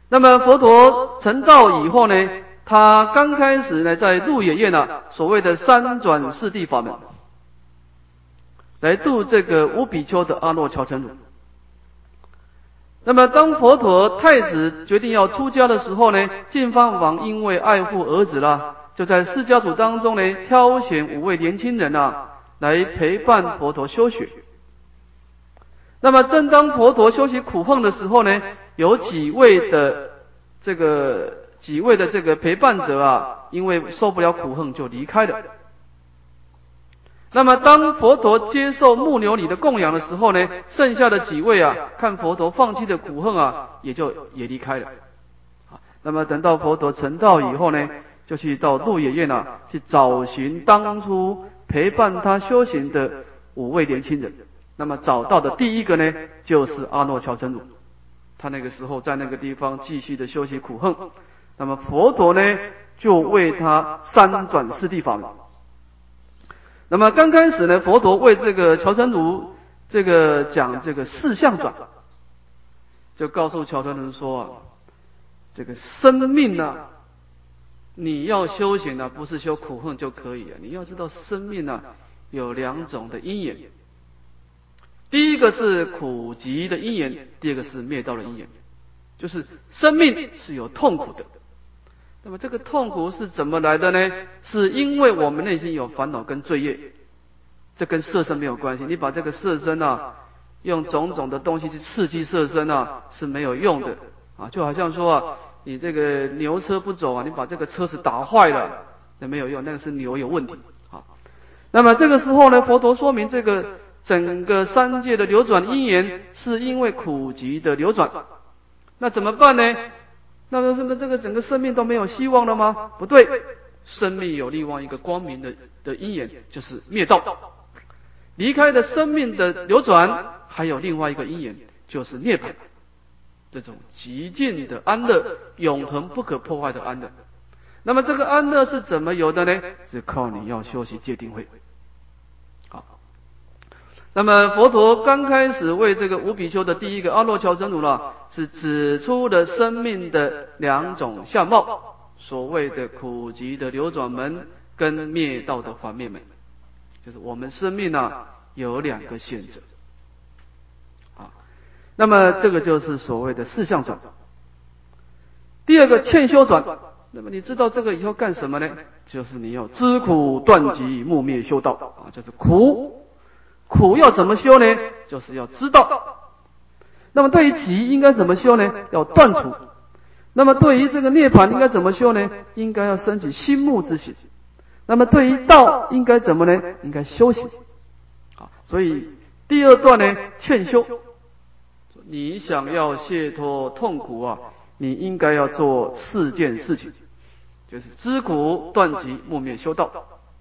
那么佛陀成道以后呢，他刚开始呢，在鹿野苑所谓的三转四谛法门，来度这个无比丘的阿耨乔陈如。那么当佛陀太子决定要出家的时候呢，净饭王因为爱护儿子就在释迦族当中呢，挑选5位年轻人来陪伴佛陀修学。那么正当佛陀修习苦行的时候呢，有几位的这个陪伴者因为受不了苦行就离开了。那么当佛陀接受木牛里的供养的时候呢，剩下的几位看佛陀放弃的苦行也离开了。那么等到佛陀成道以后呢，就去到鹿野苑去找寻当初陪伴他修行的5位年轻人。那么找到的第一个呢，就是阿耨乔陈如。他那个时候在那个地方继续的修习苦行。那么佛陀呢，就为他三转四谛法门。那么刚开始呢，佛陀为这个乔陈如讲这个四相转，就告诉乔陈如说这个生命你要修行不是修苦行就可以你要知道生命有2种的因缘。第一个是苦集的因缘，第二个是灭道的因缘。就是生命是有痛苦的。那么这个痛苦是怎么来的呢？是因为我们内心有烦恼跟罪业，这跟色身没有关系。你把这个色身用种种的东西去刺激色身是没有用的就好像说你这个牛车不走你把这个车子打坏了，那没有用，那个是牛有问题那么这个时候呢，佛陀说明这个整个三界的流转因缘是因为苦集的流转。那怎么办呢？那么是不是这个整个生命都没有希望了吗？不对，生命有另外一个光明的因缘，就是灭道。离开了生命的流转，还有另外一个因缘，就是涅槃，这种极尽的安乐，永恒不可破坏的安乐。那么这个安乐是怎么有的呢？是靠你要修习戒定慧。好，那么佛陀刚开始为这个无比丘的第一个阿耨乔陈如是指出了生命的2种相貌，所谓的苦集的流转门跟灭道的还灭门，就是我们生命有2个选择那么这个就是所谓的四相转。第二个欠修转，那么你知道这个以后干什么呢？就是你要知苦断集木灭修道就是苦要怎么修呢？就是要知道。那么对于集应该怎么修呢？要断除。那么对于这个涅槃应该怎么修呢？应该要升起心慕之心。那么对于道应该怎么呢？应该修行所以第2段呢，欠修。你想要解脱痛苦你应该要做4件事情，就是知苦断集木灭修道。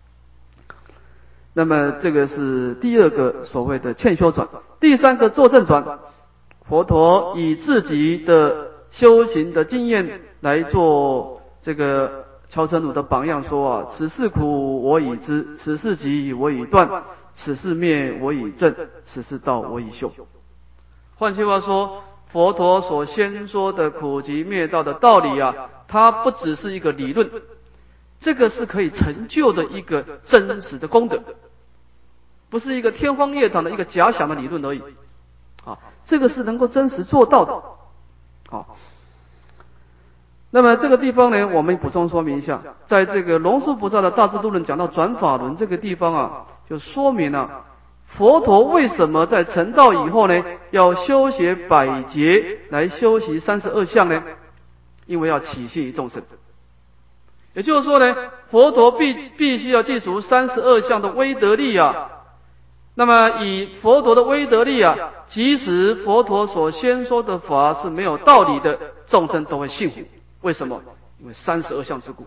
那么这个是第2个所谓的欠修转。第3个坐正转，佛陀以自己的修行的经验来做这个乔陈如的榜样，说此事苦我已知，此事集我已断，此事灭我已证，此事道我已修。换句话说，佛陀所先说的苦集灭道的道理它不只是一个理论，这个是可以成就的一个真实的功德，不是一个天方夜谭的一个假想的理论而已这个是能够真实做到的那么这个地方呢，我们补充说明一下，在这个龙树菩萨的大智度论讲到转法轮这个地方就说明佛陀为什么在成道以后呢，要修学百劫来修习32相呢？因为要起信于众生。也就是说呢，佛陀必须要记住32相的威德力那么以佛陀的威德力即使佛陀所先说的法是没有道理的，众生都会信服。为什么？因为32相之故。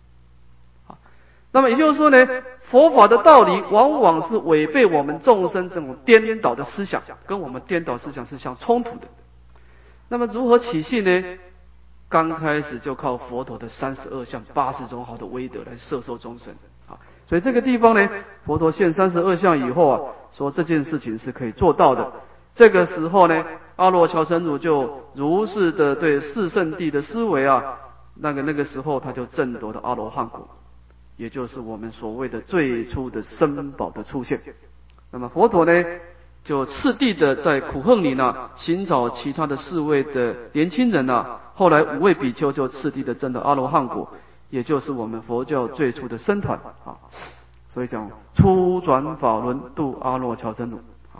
那么也就是说呢，佛法的道理往往是违背我们众生这种颠倒的思想，跟我们颠倒思想是相冲突的。那么如何起信呢？刚开始就靠佛陀的32相80种好的威德来摄受众生所以这个地方呢，佛陀现32相以后说这件事情是可以做到的。这个时候呢， 阿罗乔成儒就如是的对四圣谛的思维啊，那个时候他就证得了阿罗汉果，也就是我们所谓的最初的僧宝的出现。那么佛陀呢，就次第的在苦恨里呢，寻找其他的4位的年轻人啊，后来5位比丘就次第的证得阿罗汉果，也就是我们佛教最初的僧团啊。所以讲初转法轮度阿罗乔成儒。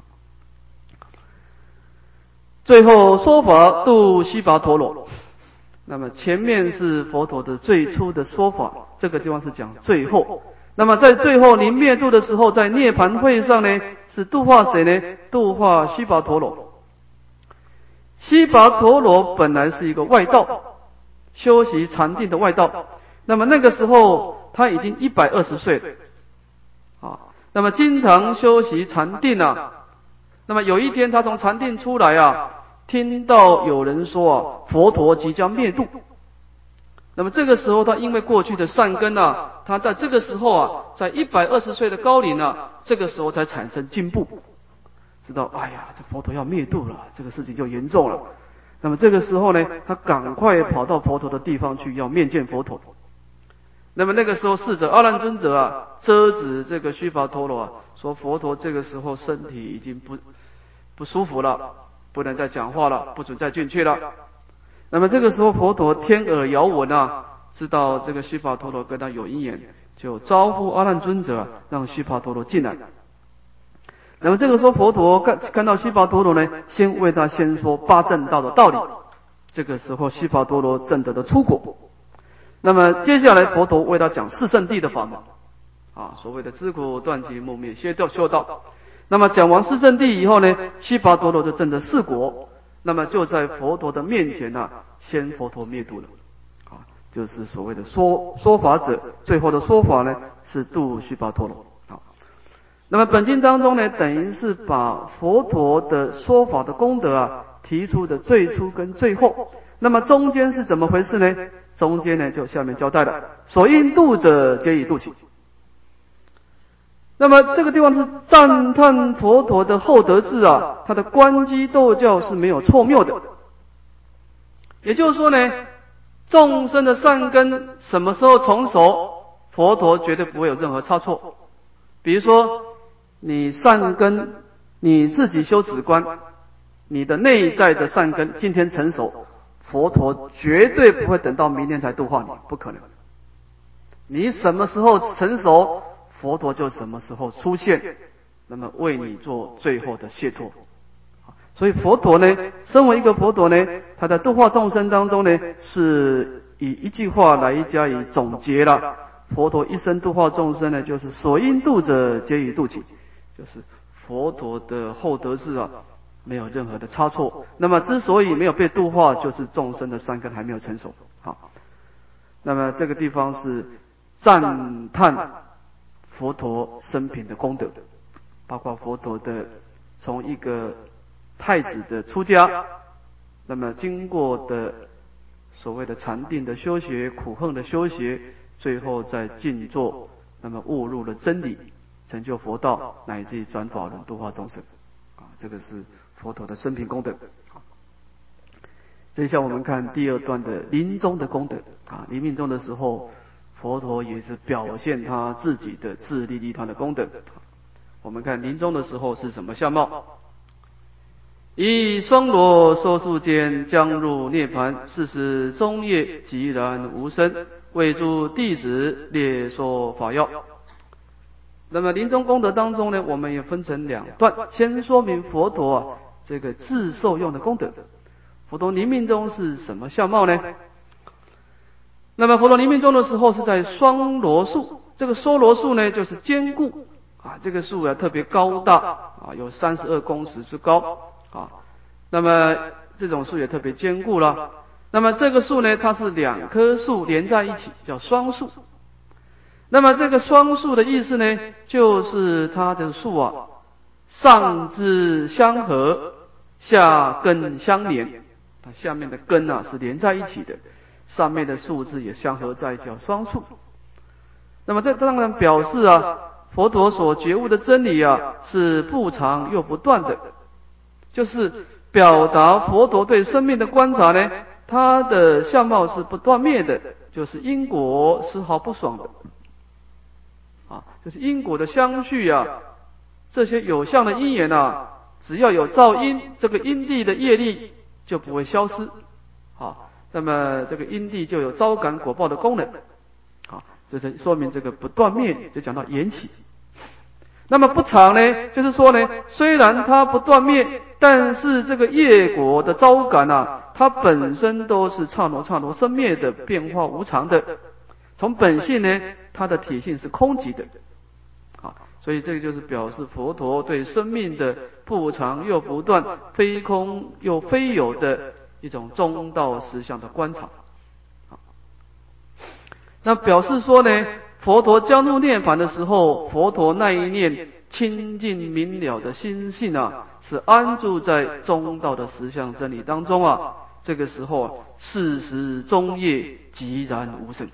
最后说法度须跋陀罗。那么前面是佛陀的最初的说法，这个地方是讲最后。那么在最后临灭度的时候，在涅槃会上呢，是度化谁呢？度化须跋陀罗。须跋陀罗本来是一个外道，修习禅定的外道。那么那个时候他已经120岁了啊。那么经常修习禅定啊。那么有一天他从禅定出来啊，听到有人说啊，佛陀即将灭度。那么这个时候他因为过去的善根啊，他在这个时候啊，在120岁的高龄啊，这个时候才产生进步，知道哎呀，这佛陀要灭度了，这个事情就严重了。那么这个时候呢，他赶快跑到佛陀的地方去，要面见佛陀。那么那个时候侍者阿难尊者啊，遮止这个须跋陀罗啊，说佛陀这个时候身体已经不舒服了，不能再讲话了，不准再进去了。那么这个时候佛陀天耳遥闻啊，知道这个须跋陀罗跟他有因缘，就招呼阿难尊者，让须跋陀罗进来。那么这个时候佛陀看到须跋陀罗呢，先为他先说八正道的道理。这个时候须跋陀罗证得的出果。那么接下来佛陀为他讲四圣谛的法门啊，所谓的知苦断集灭灭修道。那么讲完四圣谛以后呢，须跋陀罗就证得四果。那么就在佛陀的面前啊，先佛陀灭度了啊，就是所谓的说法者，最后的说法呢是度须跋陀罗啊。那么本经当中呢，等于是把佛陀的说法的功德啊提出的最初跟最后。那么中间是怎么回事呢？中间呢就下面交代了，所应度者皆已度起。那么这个地方是赞叹佛陀的厚德智啊，他的观机斗教是没有错谬的。也就是说呢，众生的善根什么时候成熟，佛陀绝对不会有任何差错。比如说你善根，你自己修止观，你的内在的善根今天成熟，佛陀绝对不会等到明天才度化你，不可能。你什么时候成熟，佛陀就什么时候出现，那么为你做最后的解脱。所以佛陀呢，身为一个佛陀呢，他在度化众生当中呢，是以一句话来加以总结了。佛陀一生度化众生呢，就是所应度者皆已度起，就是佛陀的厚德智啊，没有任何的差错。那么之所以没有被度化，就是众生的善根还没有成熟。好，那么这个地方是赞叹佛陀生平的功德，包括佛陀的从一个太子的出家，那么经过的所谓的禅定的修学、苦恨的修学，最后在静坐，那么悟入了真理，成就佛道，乃至于转法轮度化众生啊，这个是佛陀的生平功德。接下来我们看第二段的临终的功德啊，临命终的时候，佛陀也是表现他自己的自利利他的功德。我们看临终的时候是什么相貌？以双罗说数间将入涅盘，是时中夜寂然无声，为诸弟子列说法要。那么临终功德当中呢，我们也分成两段，先说明佛陀啊这个自受用的功德。佛陀临命终是什么相貌呢？那么佛陀临命终的时候是在双罗树，这个梭罗树呢就是坚固啊，这个树啊特别高大啊，有32公尺之高啊。那么这种树也特别坚固了。那么这个树呢，它是2棵树连在一起，叫双树。那么这个双树的意思呢，就是它的树啊，上枝相合，下根相连，它下面的根啊是连在一起的，上面的树枝也相合在一起，叫双树。那么这当然表示啊，佛陀所觉悟的真理啊，是不长又不断的，就是表达佛陀对生命的观察呢，它的相貌是不断灭的，就是因果丝毫不爽的。就是因果的相续啊，这些有相的因缘啊，只要有造因，这个因地的业力就不会消失。那么这个因地就有招感果报的功能。这是说明这个不断灭，就讲到缘起。那么不常呢，就是说呢，虽然它不断灭，但是这个业果的招感啊，它本身都是刹那刹那生灭的，变化无常的。从本性呢，它的体性是空寂的。所以这个就是表示佛陀对生命的不常又不断、非空又非有的一种中道实相的观察。那表示说呢，佛陀将入涅槃的时候，佛陀那一念清净明了的心性啊，是安住在中道的实相真理当中啊。这个时候啊，事实中业寂然无生。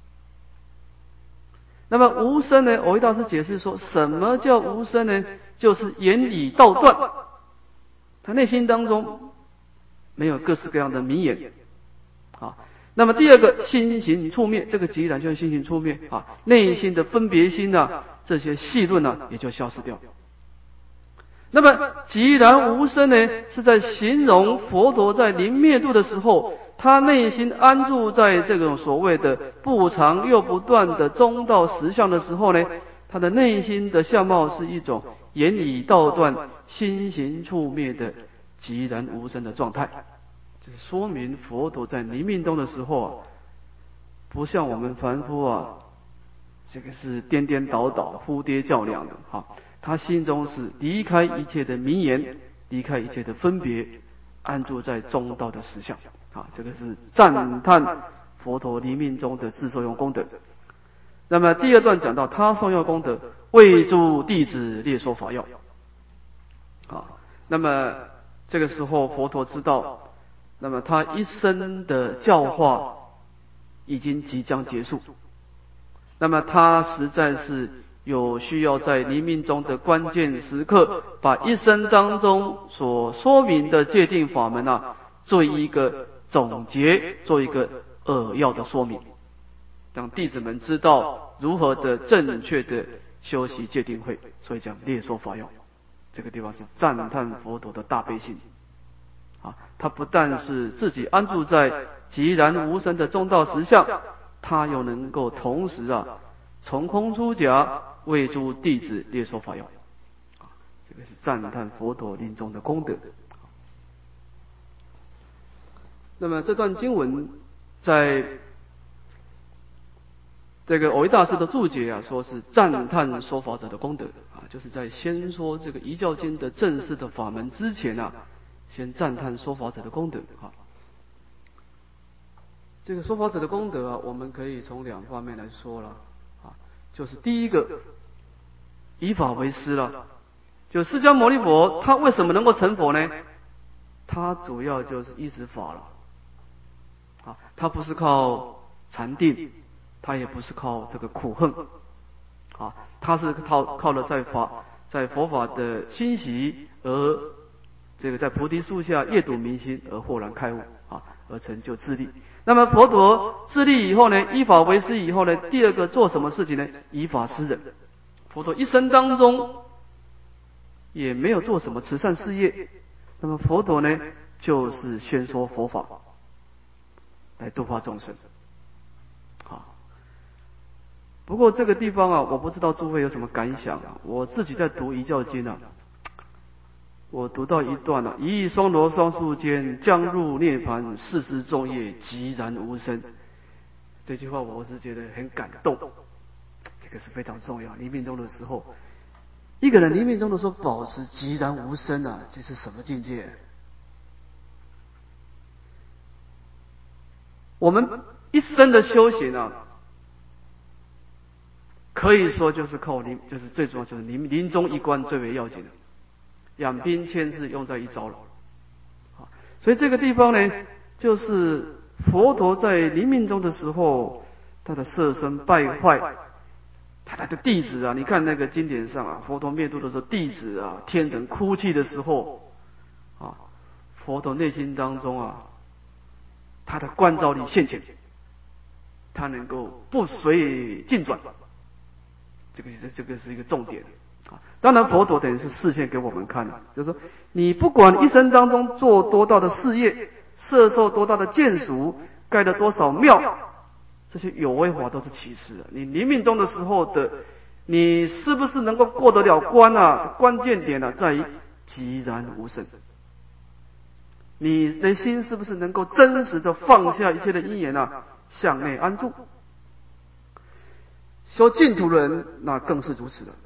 那么无生呢，蕅益大师解释说，什么叫无生呢？就是言语道断，他内心当中没有各式各样的名言。那么第二个，心行处灭，这个寂然就是心行处灭内心的分别心啊，这些细论啊也就消失掉。那么寂然无生呢，是在形容佛陀在临灭度的时候，他内心安住在这种所谓的不常又不断的中道实相的时候呢，他的内心的相貌是一种言语道断、心行处灭的寂然无生的状态。就是说明佛陀在临命终的时候啊，不像我们凡夫啊，这个是颠颠倒倒、呼爹叫娘的他心中是离开一切的名言，离开一切的分别，安住在中道的实相这个是赞叹佛陀临命终的自受用功德。那么第二段讲到他受用功德，为诸弟子列说法要那么这个时候佛陀知道，那么他一生的教化已经即将结束，那么他实在是有需要在临命中的关键时刻，把一生当中所说明的戒定法门做一个总结，做一个扼要的说明，让弟子们知道如何的正确的修习戒定慧。所以讲列说法要，这个地方是赞叹佛陀的大悲心他不但是自己安住在寂然无生的中道实相，他又能够同时从空出假，为诸弟子列说法要这个是赞叹佛陀临终的功德。那么这段经文在这个蕅益大师的注解说是赞叹说法者的功德就是在先说这个遗教经的正式的法门之前先赞叹说法者的功德这个说法者的功德我们可以从两方面来说了就是第一个，以法为师了。就释迦牟尼佛他为什么能够成佛呢？他主要就是依止法了他不是靠禅定，他也不是靠这个苦恨他是靠了在佛法的欣喜，而这个在菩提树下夜睹明心，而豁然开悟而成就自利。那么佛陀自利以后呢，依法为师以后呢，第二个做什么事情呢？以法施人。佛陀一生当中也没有做什么慈善事业，那么佛陀呢，就是宣说佛法来度化众生不过这个地方我不知道诸位有什么感想我自己在读遗教经我读到一段一亿双罗双树间，将入涅槃，世事众业寂然无声。这句话我是觉得很感动，这个是非常重要。临命终的时候，一个人临命终的时候保持寂然无声这是什么境界？我们一生的修行可以说就是靠就是最主要就是临终一关最为要紧的。养兵千日，用在一朝了所以这个地方呢，就是佛陀在临命终的时候，他的色身败坏，他的弟子你看那个经典上佛陀灭度的时候，弟子天人哭泣的时候佛陀内心当中啊，他的观照力现前，他能够不随境转，这个是一个重点啊。当然，佛陀等于是示现给我们看的，就是说，你不管一生当中做多大的事业，摄受多大的眷属，盖了多少庙，这些有为法都是其次的。你临命终的时候的，你是不是能够过得了关啊？关键点在于寂然无声。你的心是不是能够真实的放下一切的因缘啊，向内安住？修净土人那更是如此了。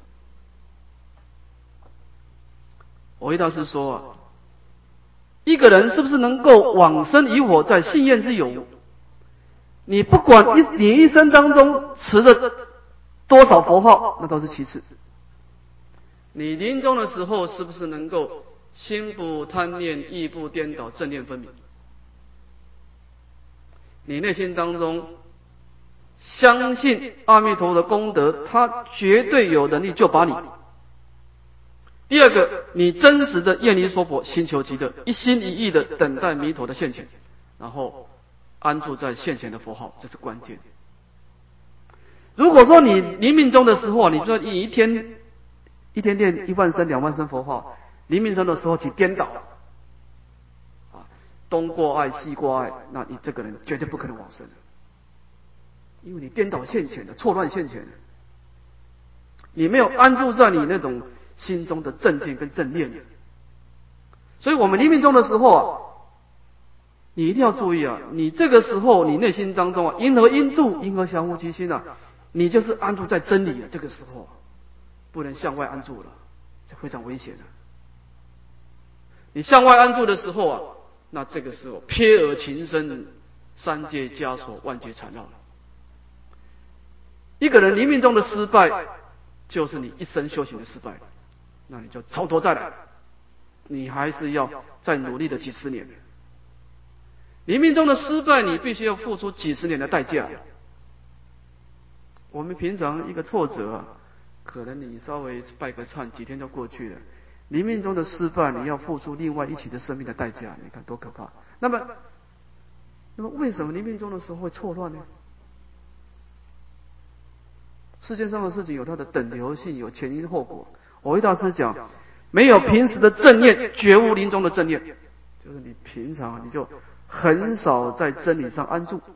蕅益大师说啊，一个人是不是能够往生于我，在信愿之有。你不管你一生当中持了多少佛号，那都是其次。你临终的时候是不是能够心不贪念，意不颠倒，正念分明？你内心当中相信阿弥陀佛的功德，他绝对有能力救拔你。第二个，你真实的愿离娑婆，心求极乐，一心一意的等待弥陀的现前，然后安住在现前的佛号，这是关键。如果说你临命终的时候，你说你一天念1万声、2万声佛号，临命终的时候去颠倒啊，东过爱西过爱，那你这个人绝对不可能往生，因为你颠倒现前的，错乱现前的，你没有安住在你那种心中的正见跟正念。所以我们临命终的时候啊，你一定要注意啊，你这个时候你内心当中啊，因何因住，因何降伏其心啊，你就是安住在真理了。这个时候不能向外安住了，这非常危险的。你向外安住的时候啊，那这个时候瞥耳情深，三界枷锁，万劫缠绕了。一个人临命终的失败，就是你一生修行的失败，那你就从头再来，你还是要再努力的几十年。临命终的失败，你必须要付出几十年的代价。我们平常一个挫折啊，可能你稍微拜个忏，几天就过去了。临命终的失败，你要付出另外一起的生命的代价，你看多可怕。那么为什么临命终的时候会错乱呢？世界上的事情有它的等流性，有前因后果。蕅益大师讲，没有平时的正念，绝无临终的正念。就是你平常你就很少在真理上安住，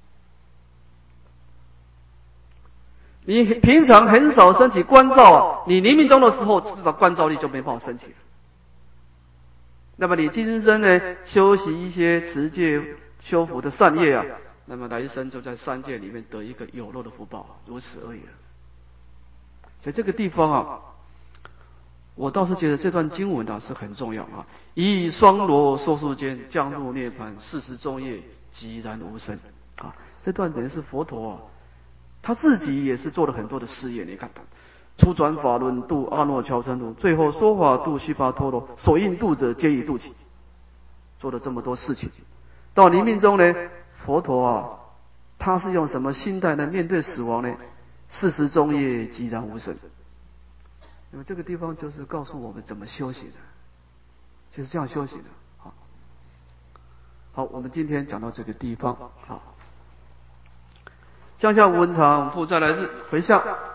你平常很少升起观照啊，你临命终的时候，至少观照力就没办法升起了。那么你今生呢，修习一些持戒修福的善业啊，那么来生就在三界里面得一个有漏的福报，如此而已了。所以这个地方啊，我倒是觉得这段经文啊是很重要啊。以双罗说术间，降入涅槃，40中夜，寂然无声啊。这段等于是佛陀啊，他自己也是做了很多的事业。你看，初转法轮，度阿耨乔陈如，最后说法度须跋陀罗，所应度者皆已度起，做了这么多事情。到临命终呢，佛陀啊，他是用什么心态来面对死亡呢？40中夜，寂然无声。那么这个地方就是告诉我们怎么修行的，就是这样修行的。好，我们今天讲到这个地方。好，向下无文常，复再来日，回向。